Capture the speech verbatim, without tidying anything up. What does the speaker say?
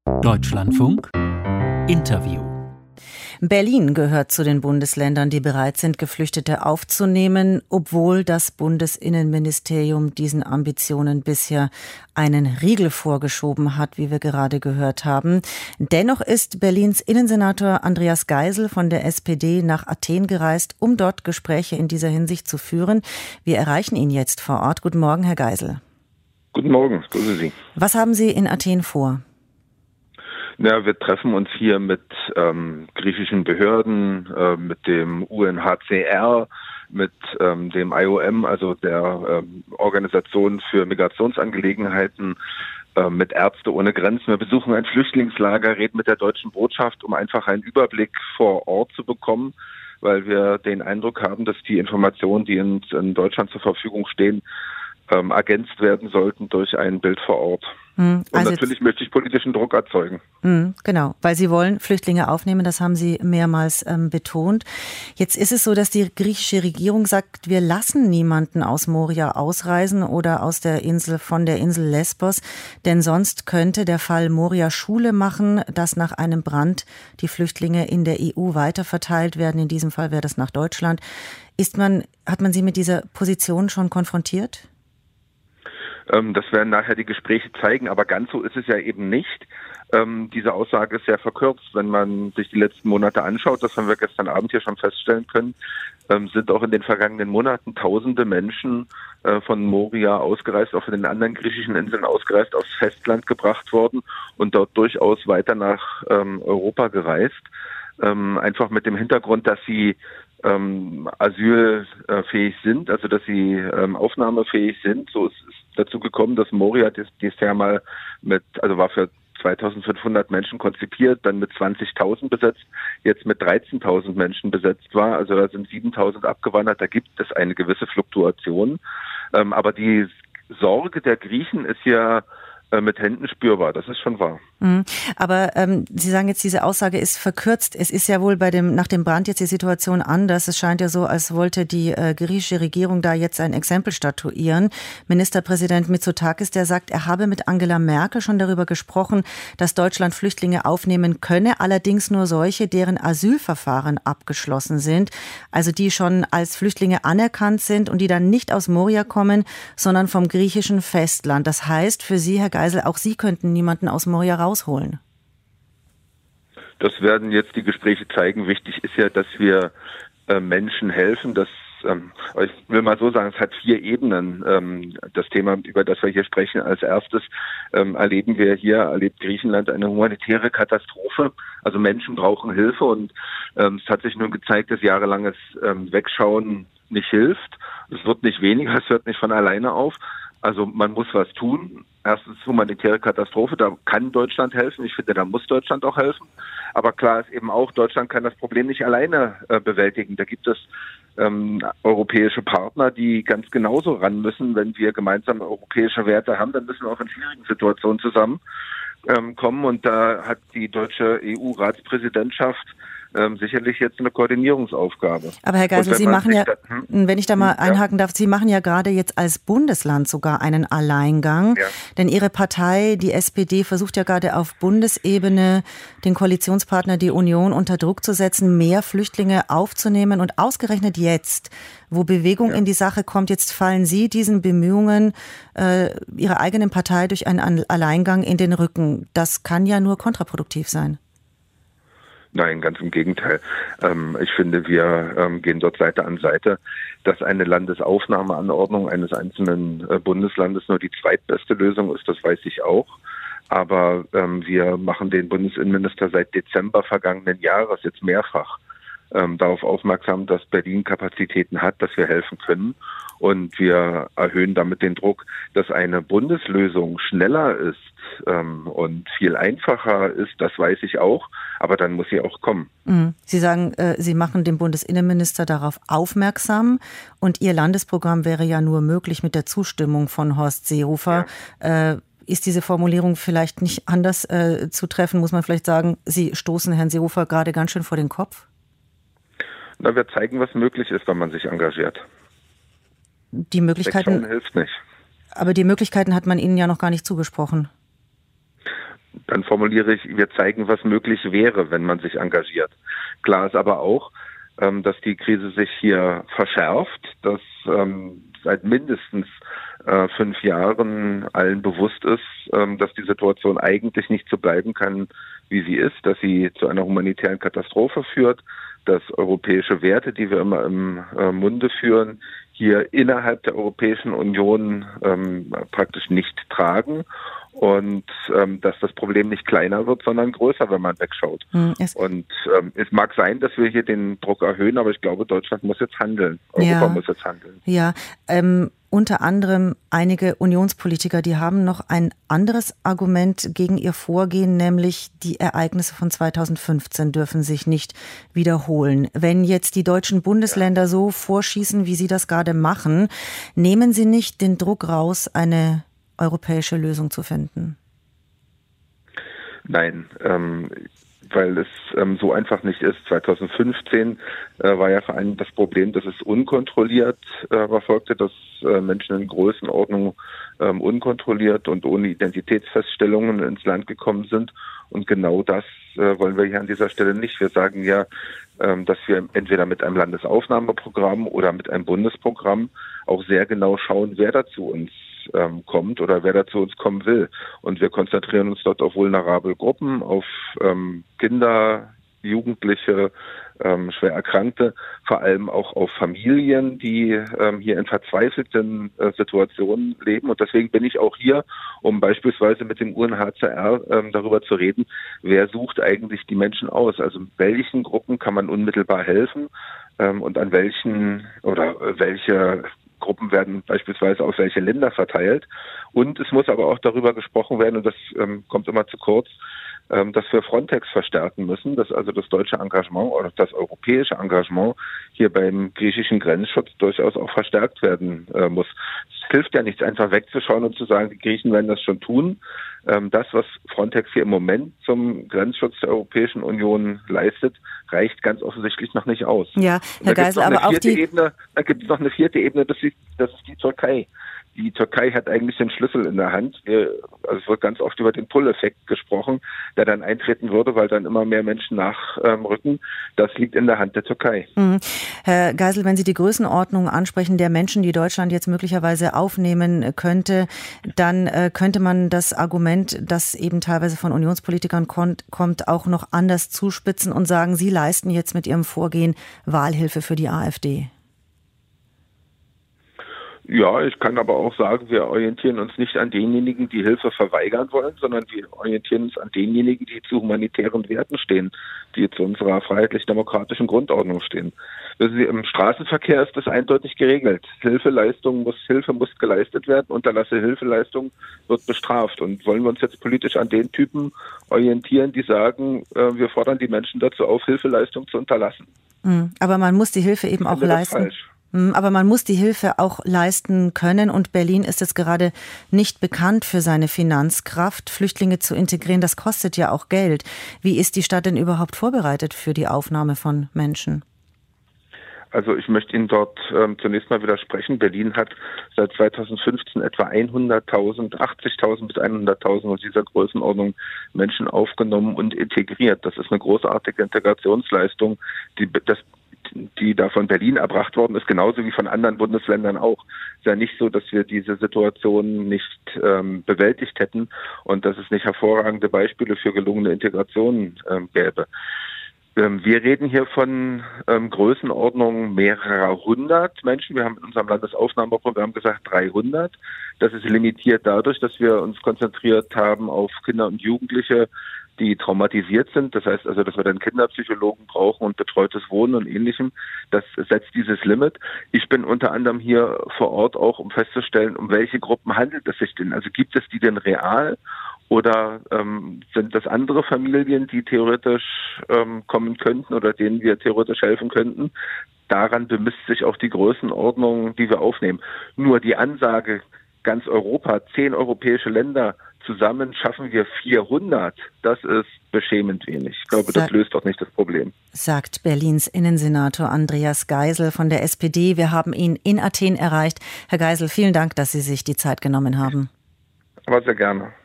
Deutschlandfunk Interview. Berlin gehört zu den Bundesländern, die bereit sind, Geflüchtete aufzunehmen, obwohl das Bundesinnenministerium diesen Ambitionen bisher einen Riegel vorgeschoben hat, wie wir gerade gehört haben. Dennoch ist Berlins Innensenator Andreas Geisel von der S P D nach Athen gereist, um dort Gespräche in dieser Hinsicht zu führen. Wir erreichen ihn jetzt vor Ort. Guten Morgen, Herr Geisel. Guten Morgen, grüße Sie. Was haben Sie in Athen vor? Ja, wir treffen uns hier mit ähm, griechischen Behörden, äh, mit dem U N H C R, mit ähm, dem I O M, also der ähm, Organisation für Migrationsangelegenheiten, äh, mit Ärzte ohne Grenzen. Wir besuchen ein Flüchtlingslager, reden mit der deutschen Botschaft, um einfach einen Überblick vor Ort zu bekommen, weil wir den Eindruck haben, dass die Informationen, die in, in Deutschland zur Verfügung stehen, ähm, ergänzt werden sollten durch ein Bild vor Ort. Hm, also und natürlich möchte ich politischen Druck erzeugen. Hm, genau, weil Sie wollen Flüchtlinge aufnehmen, das haben Sie mehrmals ähm, betont. Jetzt ist es so, dass die griechische Regierung sagt, wir lassen niemanden aus Moria ausreisen oder aus der Insel, von der Insel Lesbos, denn sonst könnte der Fall Moria Schule machen, dass nach einem Brand die Flüchtlinge in der E U weiterverteilt werden. In diesem Fall wäre das nach Deutschland. Ist man, hat man Sie mit dieser Position schon konfrontiert? Das werden nachher die Gespräche zeigen, aber ganz so ist es ja eben nicht. Ähm, diese Aussage ist sehr verkürzt. Wenn man sich die letzten Monate anschaut, das haben wir gestern Abend hier schon feststellen können, ähm, sind auch in den vergangenen Monaten tausende Menschen äh, von Moria ausgereist, auch von den anderen griechischen Inseln ausgereist, aufs Festland gebracht worden und dort durchaus weiter nach ähm, Europa gereist. Ähm, einfach mit dem Hintergrund, dass sie ähm, asylfähig sind, also dass sie ähm, aufnahmefähig sind. So ist es dazu gekommen, dass Moria dieses Jahr mal mit, also war für zweitausendfünfhundert Menschen konzipiert, dann mit zwanzigtausend besetzt, jetzt mit dreizehntausend Menschen besetzt war. Also da sind siebentausend abgewandert, da gibt es eine gewisse Fluktuation. Ähm, aber die Sorge der Griechen ist ja mit Händen spürbar, das ist schon wahr. Mhm. Aber ähm, Sie sagen jetzt, diese Aussage ist verkürzt. Es ist ja wohl bei dem nach dem Brand jetzt die Situation anders. Es scheint ja so, als wollte die äh, griechische Regierung da jetzt ein Exempel statuieren. Ministerpräsident Mitsotakis, der sagt, er habe mit Angela Merkel schon darüber gesprochen, dass Deutschland Flüchtlinge aufnehmen könne, allerdings nur solche, deren Asylverfahren abgeschlossen sind, also die schon als Flüchtlinge anerkannt sind und die dann nicht aus Moria kommen, sondern vom griechischen Festland. Das heißt für Sie, Herr Geisel, auch Sie könnten niemanden aus Moria rausholen. Das werden jetzt die Gespräche zeigen. Wichtig ist ja, dass wir äh, Menschen helfen. Das, ähm, ich will mal so sagen, es hat vier Ebenen. Ähm, das Thema, über das wir hier sprechen, als erstes ähm, erleben wir hier, erlebt Griechenland eine humanitäre Katastrophe. Also Menschen brauchen Hilfe und ähm, es hat sich nun gezeigt, dass jahrelanges ähm, Wegschauen nicht hilft. Es wird nicht weniger, es hört nicht von alleine auf. Also man muss was tun. Erstens humanitäre Katastrophe, da kann Deutschland helfen. Ich finde, da muss Deutschland auch helfen. Aber klar ist eben auch, Deutschland kann das Problem nicht alleine äh, bewältigen. Da gibt es ähm, europäische Partner, die ganz genauso ran müssen. Wenn wir gemeinsam europäische Werte haben, dann müssen wir auch in schwierigen Situationen zusammen ähm, kommen. Und da hat die deutsche E U-Ratspräsidentschaft Ähm, sicherlich jetzt eine Koordinierungsaufgabe. Aber Herr Geisel, Sie machen ja, da, hm, wenn ich da mal hm, einhaken ja. darf, Sie machen ja gerade jetzt als Bundesland sogar einen Alleingang, ja. denn Ihre Partei, die S P D, versucht ja gerade auf Bundesebene den Koalitionspartner, die Union, unter Druck zu setzen, mehr Flüchtlinge aufzunehmen und ausgerechnet jetzt, wo Bewegung ja. in die Sache kommt, jetzt fallen Sie diesen Bemühungen äh, Ihrer eigenen Partei durch einen Alleingang in den Rücken. Das kann ja nur kontraproduktiv sein. Nein, ganz im Gegenteil. Ähm, ich finde, wir ähm, gehen dort Seite an Seite, dass eine Landesaufnahmeanordnung eines einzelnen äh, Bundeslandes nur die zweitbeste Lösung ist, das weiß ich auch. Aber ähm, wir machen den Bundesinnenminister seit Dezember vergangenen Jahres jetzt mehrfach ähm, darauf aufmerksam, dass Berlin Kapazitäten hat, dass wir helfen können. Und wir erhöhen damit den Druck, dass eine Bundeslösung schneller ist ähm, und viel einfacher ist, das weiß ich auch, aber dann muss sie auch kommen. Sie sagen, äh, Sie machen den Bundesinnenminister darauf aufmerksam und Ihr Landesprogramm wäre ja nur möglich mit der Zustimmung von Horst Seehofer. Ja. Äh, ist diese Formulierung vielleicht nicht anders äh, zu treffen? Muss man vielleicht sagen, Sie stoßen Herrn Seehofer gerade ganz schön vor den Kopf? Na, wir zeigen, was möglich ist, wenn man sich engagiert. Die Möglichkeiten hilft nicht. Aber die Möglichkeiten hat man Ihnen ja noch gar nicht zugesprochen. dann formuliere ich, wir zeigen, was möglich wäre, wenn man sich engagiert. Klar ist aber auch, ähm, dass die Krise sich hier verschärft, dass ähm, seit mindestens äh, fünf Jahren allen bewusst ist, ähm, dass die Situation eigentlich nicht so bleiben kann, wie sie ist, dass sie zu einer humanitären Katastrophe führt, dass europäische Werte, die wir immer im äh, Munde führen, hier innerhalb der Europäischen Union ähm, praktisch nicht tragen und ähm, dass das Problem nicht kleiner wird, sondern größer, wenn man wegschaut. Hm, und ähm, es mag sein, dass wir hier den Druck erhöhen, aber ich glaube, Deutschland muss jetzt handeln. Europa ja, muss jetzt handeln. Ja, ähm, unter anderem einige Unionspolitiker, die haben noch ein anderes Argument gegen ihr Vorgehen, nämlich die Ereignisse von zweitausendfünfzehn dürfen sich nicht wiederholen. Wenn jetzt die deutschen Bundesländer so vorschießen, wie sie das gerade machen, nehmen sie nicht den Druck raus, eine europäische Lösung zu finden? Nein, ähm, weil es ähm, so einfach nicht ist. zweitausendfünfzehn äh, war ja vor allem das Problem, dass es unkontrolliert äh, erfolgte, dass äh, Menschen in Größenordnung ähm, unkontrolliert und ohne Identitätsfeststellungen ins Land gekommen sind. Und genau das äh, wollen wir hier an dieser Stelle nicht. Wir sagen ja, ähm, dass wir entweder mit einem Landesaufnahmeprogramm oder mit einem Bundesprogramm auch sehr genau schauen, wer da zu uns ähm, kommt oder wer da zu uns kommen will. Und wir konzentrieren uns dort auf vulnerable Gruppen, auf ähm, Kinder, Jugendliche, ähm, schwer Erkrankte, vor allem auch auf Familien, die ähm, hier in verzweifelten äh, Situationen leben. Und deswegen bin ich auch hier, um beispielsweise mit dem U N H C R ähm, darüber zu reden, wer sucht eigentlich die Menschen aus? Also welchen Gruppen kann man unmittelbar helfen ähm, und an welchen oder welche Gruppen werden beispielsweise auf welche Länder verteilt. Und es muss aber auch darüber gesprochen werden, und das ähm, kommt immer zu kurz, ähm, dass wir Frontex verstärken müssen, dass also das deutsche Engagement oder das europäische Engagement hier beim griechischen Grenzschutz durchaus auch verstärkt werden äh, muss. Es hilft ja nichts, einfach wegzuschauen und zu sagen, die Griechen werden das schon tun. Ähm, das, was Frontex hier im Moment zum Grenzschutz der Europäischen Union leistet, reicht ganz offensichtlich noch nicht aus. Ja, Herr Geisel, aber auch die Ebene, da gibt es noch eine vierte Ebene, das ist, das ist die Türkei. Die Türkei hat eigentlich den Schlüssel in der Hand. Wir, also es wird ganz oft über den Pull-Effekt gesprochen, der dann eintreten würde, weil dann immer mehr Menschen nachrücken. Ähm, das liegt in der Hand der Türkei. Mhm. Herr Geisel, wenn Sie die Größenordnung ansprechen der Menschen, die Deutschland jetzt möglicherweise aufnehmen könnte, dann äh, könnte man das Argument, das eben teilweise von Unionspolitikern kommt, kommt, auch noch anders zuspitzen und sagen, Sie leisten jetzt mit Ihrem Vorgehen Wahlhilfe für die AfD. Ja, ich kann aber auch sagen, wir orientieren uns nicht an denjenigen, die Hilfe verweigern wollen, sondern wir orientieren uns an denjenigen, die zu humanitären Werten stehen, die zu unserer freiheitlich-demokratischen Grundordnung stehen. Wissen Sie, im Straßenverkehr ist das eindeutig geregelt. Hilfeleistung muss, Hilfe muss geleistet werden, Unterlasse Hilfeleistung wird bestraft. Und wollen wir uns jetzt politisch an den Typen orientieren, die sagen, äh, wir fordern die Menschen dazu auf, Hilfeleistung zu unterlassen? Aber man muss die Hilfe eben auch leisten. Falsch. Aber man muss die Hilfe auch leisten können und Berlin ist jetzt gerade nicht bekannt für seine Finanzkraft. Flüchtlinge zu integrieren, das kostet ja auch Geld. Wie ist die Stadt denn überhaupt vorbereitet für die Aufnahme von Menschen? Also ich möchte Ihnen dort ähm, zunächst mal widersprechen. Berlin hat seit zweitausendfünfzehn etwa hunderttausend, achtzigtausend bis hunderttausend aus dieser Größenordnung Menschen aufgenommen und integriert. Das ist eine großartige Integrationsleistung, die das die da von Berlin erbracht worden ist, genauso wie von anderen Bundesländern auch. Es ist ja nicht so, dass wir diese Situation nicht ähm, bewältigt hätten und dass es nicht hervorragende Beispiele für gelungene Integration ähm, gäbe. Ähm, wir reden hier von ähm, Größenordnungen mehrerer hundert Menschen. Wir haben in unserem Landesaufnahmeprogramm gesagt dreihundert. Das ist limitiert dadurch, dass wir uns konzentriert haben auf Kinder und Jugendliche, die traumatisiert sind. Das heißt also, dass wir dann Kinderpsychologen brauchen und betreutes Wohnen und Ähnlichem. Das setzt dieses Limit. Ich bin unter anderem hier vor Ort auch, um festzustellen, um welche Gruppen handelt es sich denn? Also gibt es die denn real? Oder ähm, sind das andere Familien, die theoretisch ähm, kommen könnten oder denen wir theoretisch helfen könnten? Daran bemisst sich auch die Größenordnung, die wir aufnehmen. Nur die Ansage, ganz Europa, zehn europäische Länder, zusammen schaffen wir vierhundert. Das ist beschämend wenig. Ich glaube, das löst doch nicht das Problem. Sagt Berlins Innensenator Andreas Geisel von der S P D. Wir haben ihn in Athen erreicht. Herr Geisel, vielen Dank, dass Sie sich die Zeit genommen haben. Aber sehr gerne.